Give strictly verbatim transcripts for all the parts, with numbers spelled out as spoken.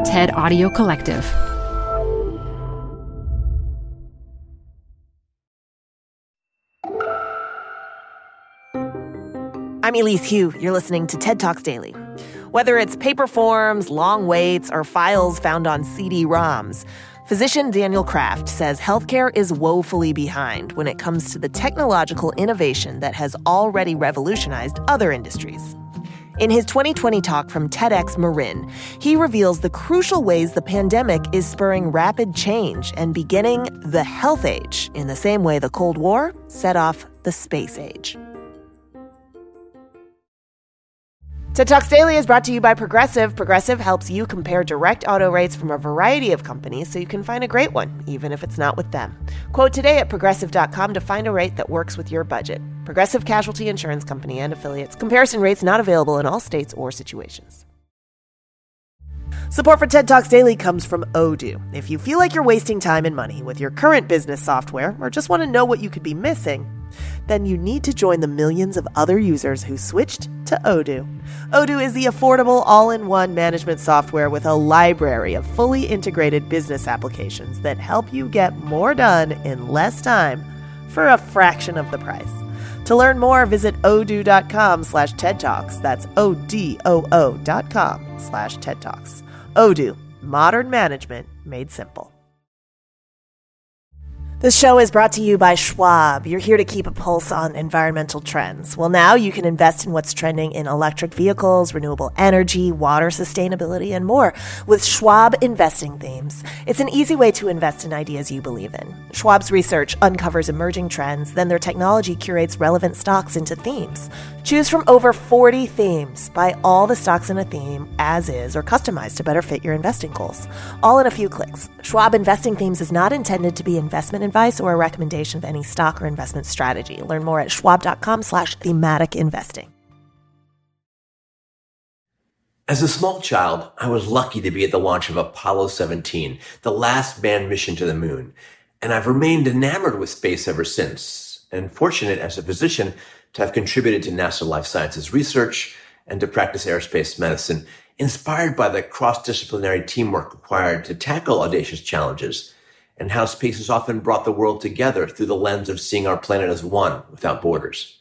TED Audio Collective. I'm Elise Hu. You're listening to TED Talks Daily. Whether it's paper forms, long waits, or files found on C D ROMs, physician Daniel Kraft says healthcare is woefully behind when it comes to the technological innovation that has already revolutionized other industries. In his twenty twenty talk from TEDx Marin, he reveals the crucial ways the pandemic is spurring rapid change and beginning the health age in the same way the Cold War set off the space age. TED Talks Daily is brought to you by Progressive. Progressive helps you compare direct auto rates from a variety of companies so you can find a great one, even if it's not with them. Quote today at progressive dot com to find a rate that works with your budget. Progressive Casualty Insurance Company and affiliates. Comparison rates not available in all states or situations. Support for TED Talks Daily comes from Odoo. If you feel like you're wasting time and money with your current business software or just want to know what you could be missing, then you need to join the millions of other users who switched to Odoo. Odoo is the affordable all-in-one management software with a library of fully integrated business applications that help you get more done in less time for a fraction of the price. To learn more, visit odoo.com slash TED Talks. That's O-D-O-O dot com slash TED Talks. Odoo, modern management made simple. This show is brought to you by Schwab. You're here to keep a pulse on environmental trends. Well, now you can invest in what's trending in electric vehicles, renewable energy, water sustainability, and more with Schwab Investing Themes. It's an easy way to invest in ideas you believe in. Schwab's research uncovers emerging trends, then their technology curates relevant stocks into themes. Choose from over forty themes. Buy all the stocks in a theme as is or customized to better fit your investing goals. All in a few clicks. Schwab Investing Themes is not intended to be investment advice or a recommendation of any stock or investment strategy. Learn more at schwab.com slash thematic investing. As a small child, I was lucky to be at the launch of Apollo seventeen, the last manned mission to the moon. And I've remained enamored with space ever since, and fortunate as a physician to have contributed to NASA Life Sciences research and to practice aerospace medicine, inspired by the cross-disciplinary teamwork required to tackle audacious challenges, and how space has often brought the world together through the lens of seeing our planet as one without borders.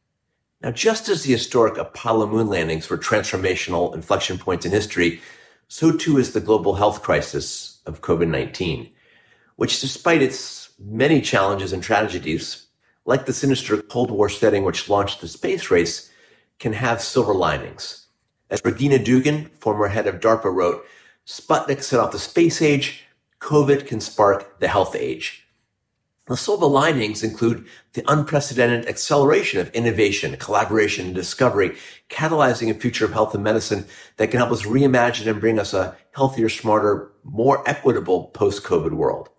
Now, just as the historic Apollo moon landings were transformational inflection points in history, so too is the global health crisis of covid nineteen, which, despite its many challenges and tragedies, like the sinister Cold War setting which launched the space race, can have silver linings. As Regina Dugan, former head of DARPA, wrote, Sputnik set off the space age, COVID can spark the health age. The silver linings include the unprecedented acceleration of innovation, collaboration, and discovery, catalyzing a future of health and medicine that can help us reimagine and bring us a healthier, smarter, more equitable post-COVID world.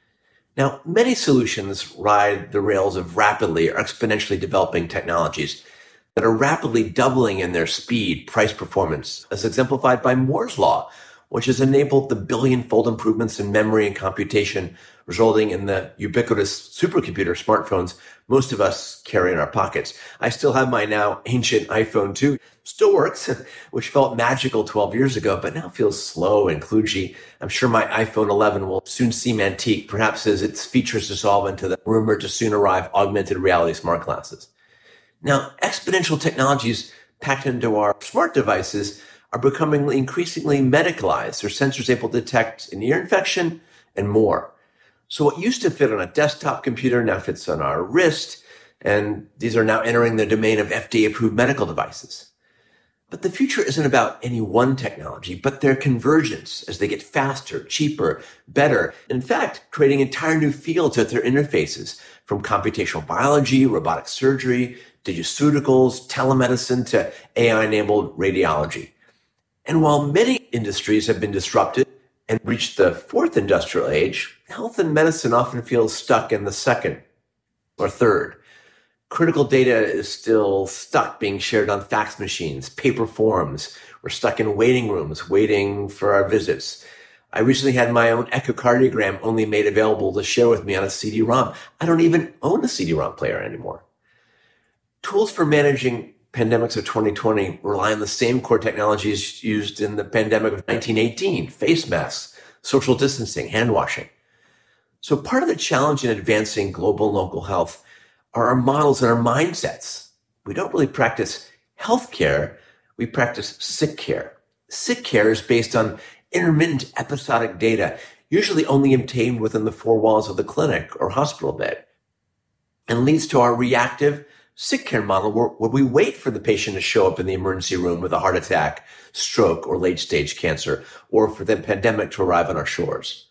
Now, many solutions ride the rails of rapidly or exponentially developing technologies that are rapidly doubling in their speed, price, performance, as exemplified by Moore's Law, which has enabled the billion-fold improvements in memory and computation, resulting in the ubiquitous supercomputer smartphones most of us carry in our pockets. I still have my now ancient iPhone two. Still works, which felt magical twelve years ago, but now feels slow and kludgy. I'm sure my iPhone eleven will soon seem antique, perhaps as its features dissolve into the rumored to soon arrive augmented reality smart glasses. Now, exponential technologies packed into our smart devices are becoming increasingly medicalized. Their sensors able to detect an ear infection and more. So what used to fit on a desktop computer now fits on our wrist, and these are now entering the domain of F D A-approved medical devices. But the future isn't about any one technology, but their convergence as they get faster, cheaper, better. In fact, creating entire new fields at their interfaces, from computational biology, robotic surgery, digiceuticals, telemedicine, to A I-enabled radiology. And while many industries have been disrupted and reached the fourth industrial age, health and medicine often feels stuck in the second or third. Critical data is still stuck being shared on fax machines, paper forms. We're stuck in waiting rooms, waiting for our visits. I recently had my own echocardiogram only made available to share with me on a C D ROM. I don't even own a C D ROM player anymore. Tools for managing pandemics of twenty twenty rely on the same core technologies used in the pandemic of nineteen eighteen, face masks, social distancing, hand washing. So part of the challenge in advancing global and local health are our models and our mindsets. We don't really practice healthcare, we practice sick care. Sick care is based on intermittent episodic data, usually only obtained within the four walls of the clinic or hospital bed, and leads to our reactive sick care model where, where we wait for the patient to show up in the emergency room with a heart attack, stroke, or late-stage cancer, or for the pandemic to arrive on our shores.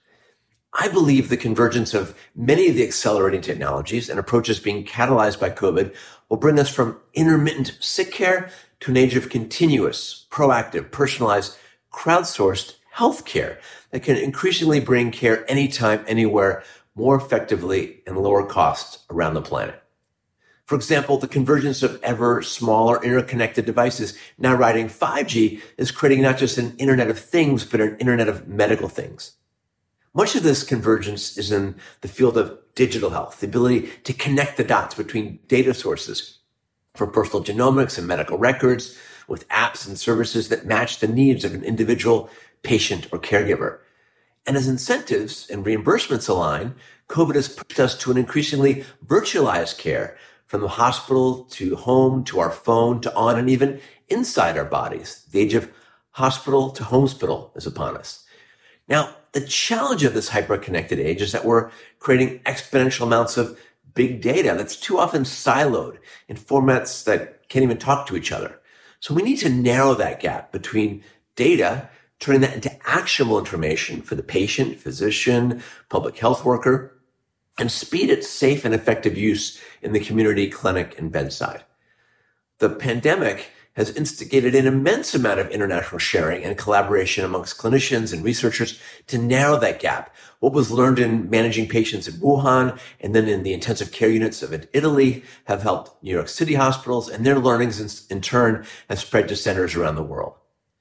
I believe the convergence of many of the accelerating technologies and approaches being catalyzed by COVID will bring us from intermittent sick care to an age of continuous, proactive, personalized, crowdsourced healthcare that can increasingly bring care anytime, anywhere, more effectively and lower costs around the planet. For example, the convergence of ever smaller interconnected devices now riding five G is creating not just an Internet of Things, but an Internet of medical things. Much of this convergence is in the field of digital health, the ability to connect the dots between data sources for personal genomics and medical records with apps and services that match the needs of an individual patient or caregiver. And as incentives and reimbursements align, COVID has pushed us to an increasingly virtualized care from the hospital to home to our phone to on and even inside our bodies. The age of hospital to hospital is upon us. Now, the challenge of this hyper-connected age is that we're creating exponential amounts of big data that's too often siloed in formats that can't even talk to each other. So we need to narrow that gap between data, turning that into actionable information for the patient, physician, public health worker, and speed its safe and effective use in the community, clinic, and bedside. The pandemic has instigated an immense amount of international sharing and collaboration amongst clinicians and researchers to narrow that gap. What was learned in managing patients in Wuhan and then in the intensive care units of Italy have helped New York City hospitals, and their learnings in, in turn have spread to centers around the world.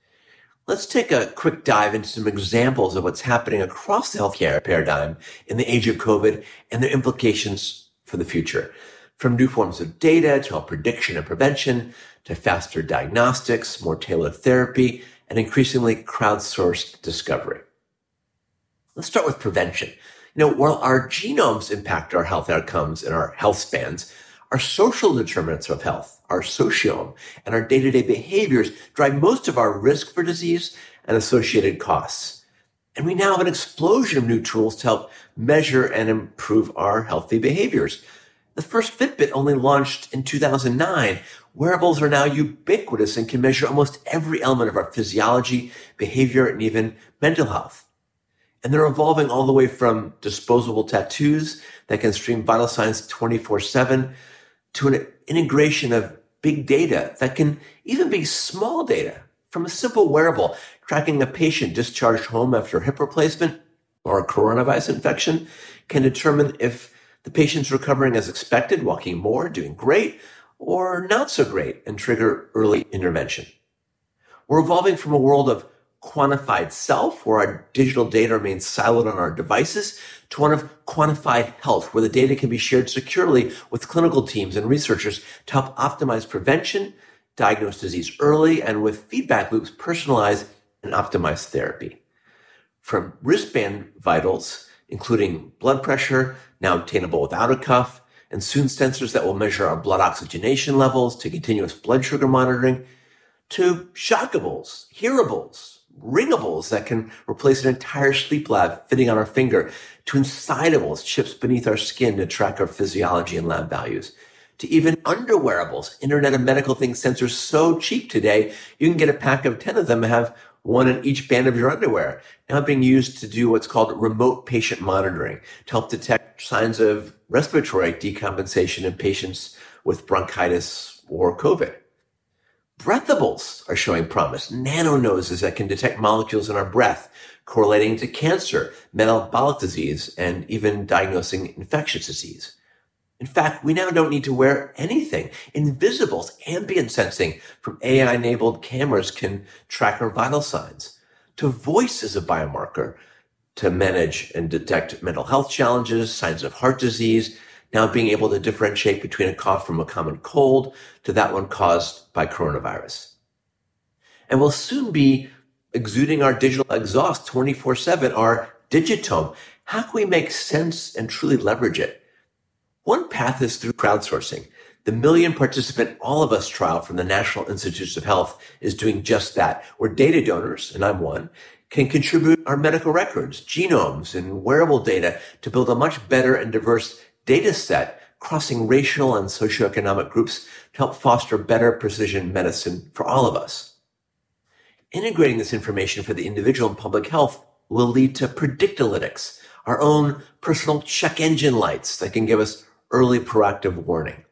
Let's take a quick dive into some examples of what's happening across the healthcare paradigm in the age of COVID and their implications for the future. From new forms of data to health prediction and prevention, to faster diagnostics, more tailored therapy, and increasingly crowdsourced discovery. Let's start with prevention. You know, while our genomes impact our health outcomes and our health spans, our social determinants of health, our sociome, and our day-to-day behaviors drive most of our risk for disease and associated costs. And we now have an explosion of new tools to help measure and improve our healthy behaviors. The first Fitbit only launched in two thousand nine. Wearables are now ubiquitous and can measure almost every element of our physiology, behavior, and even mental health. And they're evolving all the way from disposable tattoos that can stream vital signs twenty-four seven to an integration of big data that can even be small data from a simple wearable tracking a patient discharged home after a hip replacement or a coronavirus infection can determine if the patient's recovering as expected, walking more, doing great, or not so great, and trigger early intervention. We're evolving from a world of quantified self, where our digital data remains siloed on our devices, to one of quantified health, where the data can be shared securely with clinical teams and researchers to help optimize prevention, diagnose disease early, and with feedback loops personalize and optimize therapy. From wristband vitals, including blood pressure, now obtainable without a cuff, and soon sensors that will measure our blood oxygenation levels, to continuous blood sugar monitoring, to shockables, hearables, ringables that can replace an entire sleep lab fitting on our finger, to insidables, chips beneath our skin to track our physiology and lab values, to even underwearables, Internet of Medical Things sensors so cheap today, you can get a pack of ten of them and have one in each band of your underwear, now being used to do what's called remote patient monitoring to help detect signs of respiratory decompensation in patients with bronchitis or COVID. Breathables are showing promise, nano noses that can detect molecules in our breath, correlating to cancer, metabolic disease, and even diagnosing infectious disease. In fact, we now don't need to wear anything. Invisibles, ambient sensing from A I-enabled cameras can track our vital signs. To voice as a biomarker to manage and detect mental health challenges, signs of heart disease, now being able to differentiate between a cough from a common cold to that one caused by coronavirus. And we'll soon be exuding our digital exhaust twenty-four seven, our digitome. How can we make sense and truly leverage it? One path is through crowdsourcing. The million participant All of Us trial from the National Institutes of Health is doing just that, where data donors, and I'm one, can contribute our medical records, genomes, and wearable data to build a much better and diverse data set crossing racial and socioeconomic groups to help foster better precision medicine for all of us. Integrating this information for the individual and public health will lead to Predictalytics, our own personal check engine lights that can give us early proactive warning.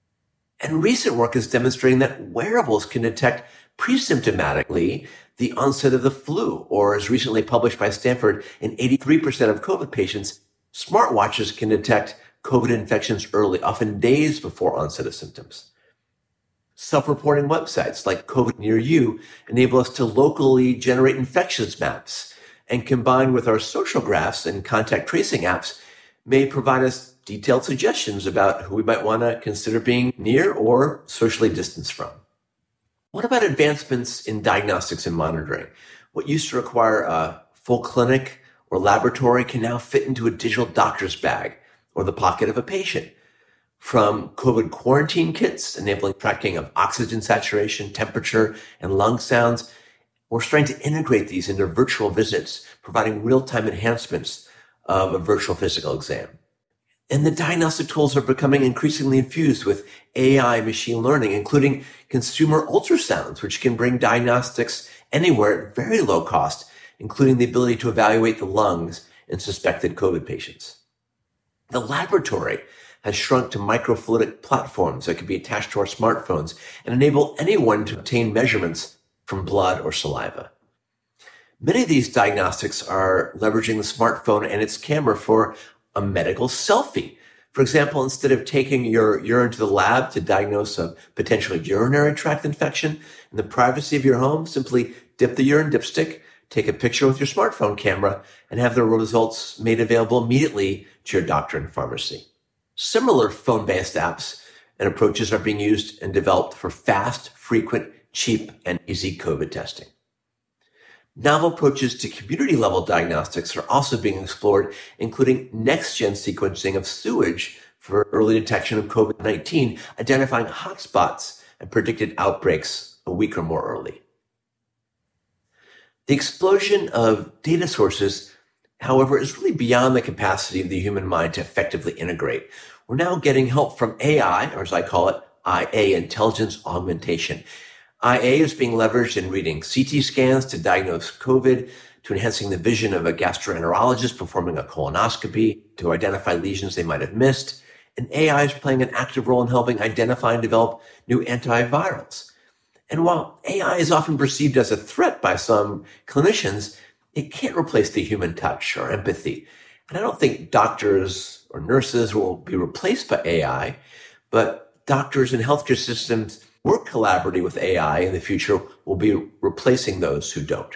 And recent work is demonstrating that wearables can detect pre-symptomatically the onset of the flu, or as recently published by Stanford, in eighty-three percent of COVID patients, smartwatches can detect COVID infections early, often days before onset of symptoms. Self-reporting websites like COVID Near You enable us to locally generate infections maps, and combined with our social graphs and contact tracing apps, may provide us detailed suggestions about who we might want to consider being near or socially distanced from. What about advancements in diagnostics and monitoring? What used to require a full clinic or laboratory can now fit into a digital doctor's bag or the pocket of a patient. From COVID quarantine kits enabling tracking of oxygen saturation, temperature, and lung sounds, we're starting to integrate these into virtual visits, providing real-time enhancements of a virtual physical exam. And the diagnostic tools are becoming increasingly infused with A I machine learning, including consumer ultrasounds, which can bring diagnostics anywhere at very low cost, including the ability to evaluate the lungs in suspected COVID patients. The laboratory has shrunk to microfluidic platforms that can be attached to our smartphones and enable anyone to obtain measurements from blood or saliva. Many of these diagnostics are leveraging the smartphone and its camera for a medical selfie. For example, instead of taking your urine to the lab to diagnose a potential urinary tract infection in the privacy of your home, simply dip the urine dipstick, take a picture with your smartphone camera, and have the results made available immediately to your doctor and pharmacy. Similar phone-based apps and approaches are being used and developed for fast, frequent, cheap, and easy COVID testing. Novel approaches to community-level diagnostics are also being explored, including next-gen sequencing of sewage for early detection of COVID nineteen, identifying hotspots and predicted outbreaks a week or more early. The explosion of data sources, however, is really beyond the capacity of the human mind to effectively integrate. We're now getting help from A I, or as I call it, I A, intelligence augmentation. I A is being leveraged in reading C T scans to diagnose COVID, to enhancing the vision of a gastroenterologist performing a colonoscopy, to identify lesions they might have missed. And A I is playing an active role in helping identify and develop new antivirals. And while A I is often perceived as a threat by some clinicians, it can't replace the human touch or empathy. And I don't think doctors or nurses will be replaced by A I, but doctors and healthcare systems work collaboratively with A I in the future will be replacing those who don't.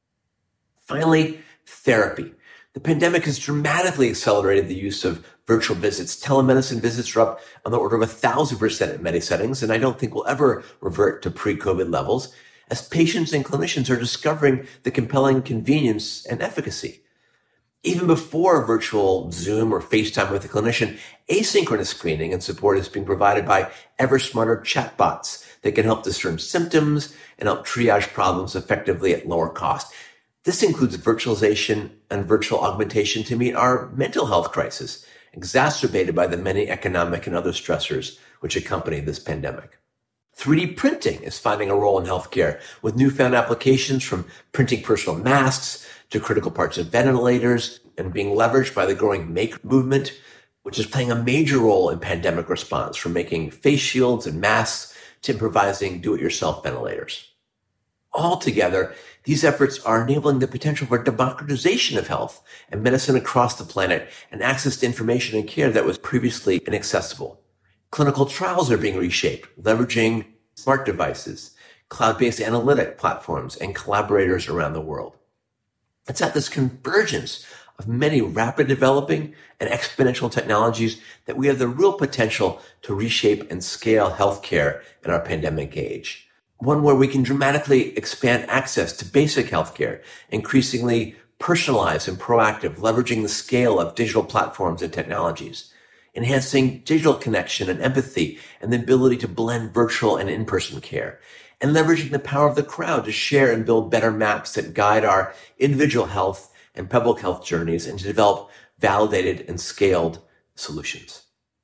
Finally, therapy. The pandemic has dramatically accelerated the use of virtual visits. Telemedicine visits are up on the order of a thousand percent in many settings, and I don't think we'll ever revert to pre-COVID levels as patients and clinicians are discovering the compelling convenience and efficacy. Even before virtual Zoom or FaceTime with a clinician, asynchronous screening and support is being provided by ever smarter chatbots that can help discern symptoms and help triage problems effectively at lower cost. This includes virtualization and virtual augmentation to meet our mental health crisis, exacerbated by the many economic and other stressors which accompany this pandemic. three D printing is finding a role in healthcare with newfound applications from printing personal masks to critical parts of ventilators and being leveraged by the growing make movement, which is playing a major role in pandemic response, from making face shields and masks to improvising do-it-yourself ventilators. Altogether, these efforts are enabling the potential for democratization of health and medicine across the planet and access to information and care that was previously inaccessible. Clinical trials are being reshaped, leveraging smart devices, cloud-based analytic platforms, and collaborators around the world. It's at this convergence of many rapid developing and exponential technologies that we have the real potential to reshape and scale healthcare in our pandemic age. One where we can dramatically expand access to basic healthcare, increasingly personalized and proactive, leveraging the scale of digital platforms and technologies, enhancing digital connection and empathy and the ability to blend virtual and in-person care, and leveraging the power of the crowd to share and build better maps that guide our individual health and public health journeys and to develop validated and scaled solutions.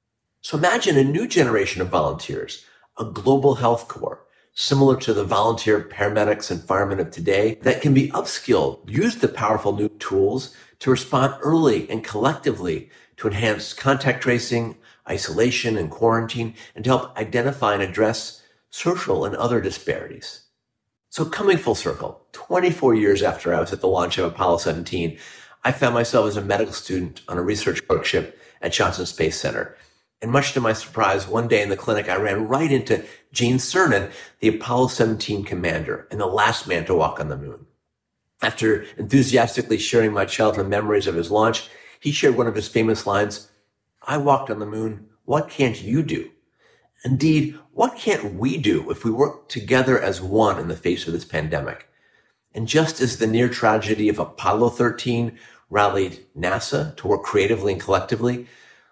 So imagine a new generation of volunteers, a global health corps, similar to the volunteer paramedics and firemen of today, that can be upskilled, use the powerful new tools to respond early and collectively to enhance contact tracing, isolation, and quarantine, and to help identify and address social and other disparities. So coming full circle, twenty-four years after I was at the launch of Apollo seventeen, I found myself as a medical student on a research clerkship at Johnson Space Center. And much to my surprise, one day in the clinic, I ran right into Gene Cernan, the Apollo seventeen commander and the last man to walk on the moon. After enthusiastically sharing my childhood memories of his launch, he shared one of his famous lines, "I walked on the moon. What can't you do?" Indeed, what can't we do if we work together as one in the face of this pandemic? And just as the near tragedy of Apollo thirteen rallied NASA to work creatively and collectively,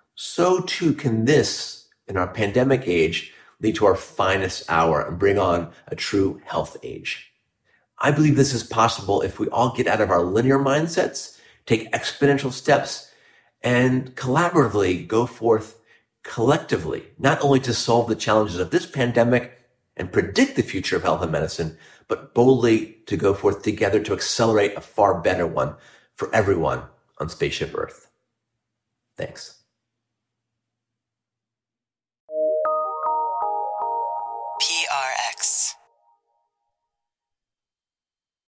so too can this, in our pandemic age, lead to our finest hour and bring on a true health age. I believe this is possible if we all get out of our linear mindsets, take exponential steps, and collaboratively go forth collectively, not only to solve the challenges of this pandemic and predict the future of health and medicine, but boldly to go forth together to accelerate a far better one for everyone on Spaceship Earth. Thanks.